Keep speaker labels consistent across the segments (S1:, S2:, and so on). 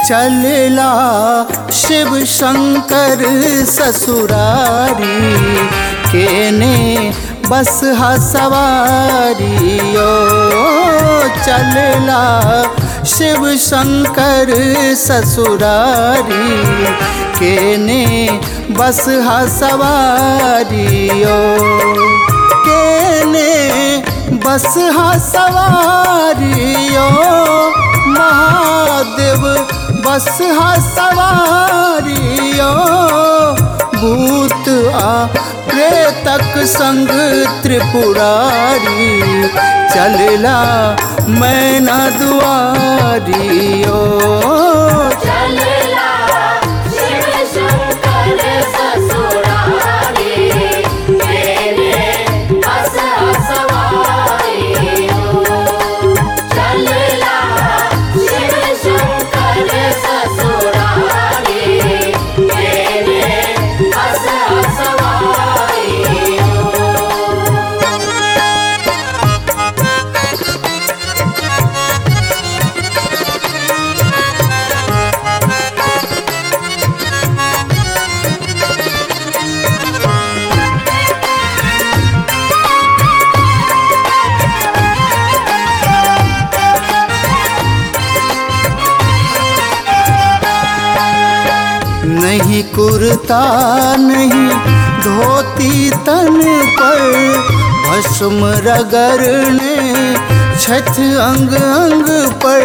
S1: चलला शिव शंकर ससुरारी केने बस हा सवारियो। चलला शिव शंकर ससुरारी केने बस हा सवारियो। केने बस हा सवारियो महादेव बस हा सवारियो। भूत आ प्रेतक संग त्रिपुरारी चलला मैना दुआरियो।
S2: चलला शिव शंकर ससुरारी केने बस हा सवारियो। चलला शिव शंकर ससुरारी केने बस हा सवारियो।
S1: नहीं कुर्ता नहीं धोती तन पर भस्म रगड़ने छठ अंग अंग पर।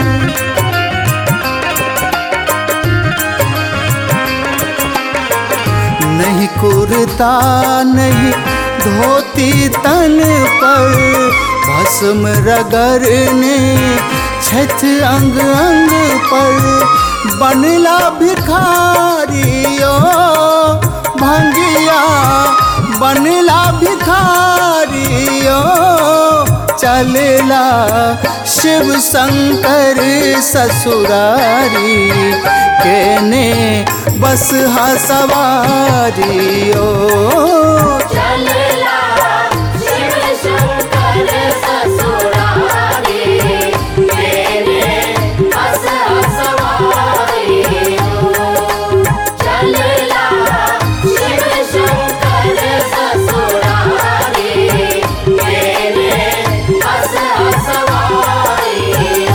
S1: नहीं कुर्ता नहीं धोती तन पर भस्म रगड़ने छठ अंग अंग पर। बनला भिखारियो भंगिया बनला भिखारियो। चलला शिव शंकर ससुरारी केने बस हा सवारियो।
S2: चलला शिव शंकर ससुरारी केने बस हा सवारियो। चलला शिव शंकर ससुरारी केने बस हा सवारियो।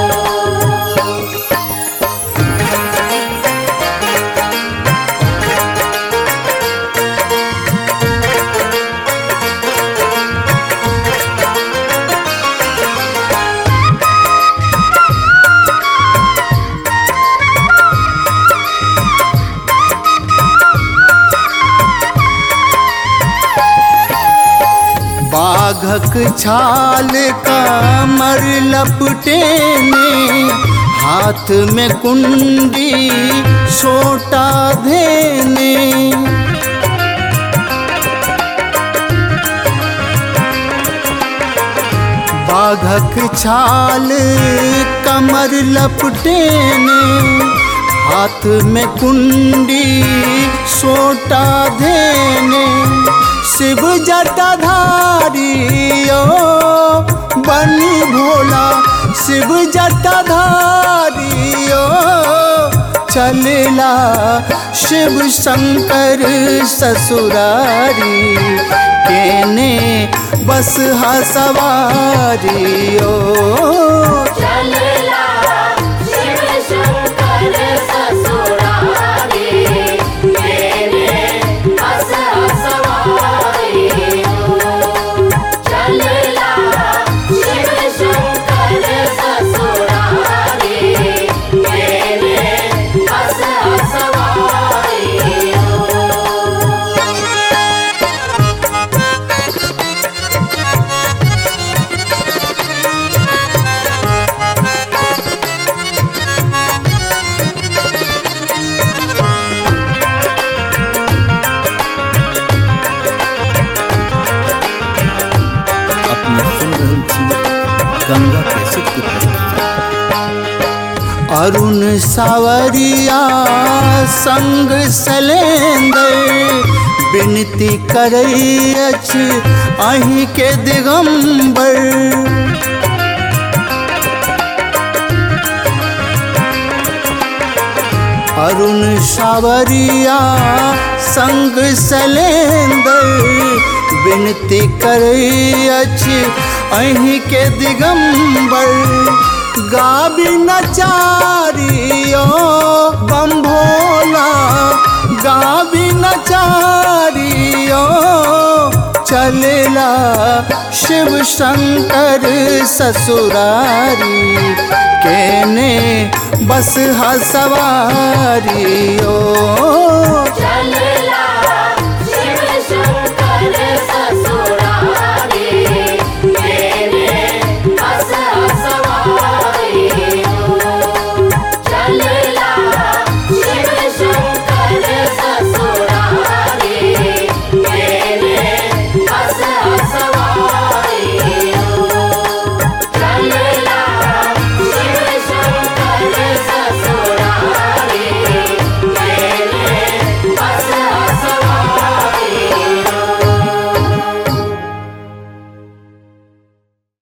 S1: बाघक छाल कमर लपटेने हाथ में कुंडी सोटा धेने। बाघक छाल कमर लपटेने हाथ में कुंडी सोटा धेने। शिव जटाधारियो बनी भोला शिव जटाधारियो। चलला शिव शंकर ससुरारी केने बस हा सवारियो।
S2: चलला शिव शंकर ससुरारी केने बस हा सवारियो। चलला शिव शंकर ससुरारी केने बस हा सवारियो।
S1: गंगा कैसेट की प्रस्तुति। अरुण सावरिया संग सलेंदर बिनती करैछ अहीं के दिगंबर। अरुण सावरिया संग सलेंदर बिनती करई अछि अहीं के दिगंबर गाबी नचारियो बम भोला गाबी नचारियो चलेला शिव शंकर ससुरारी केने बस हा सवारियो
S2: चले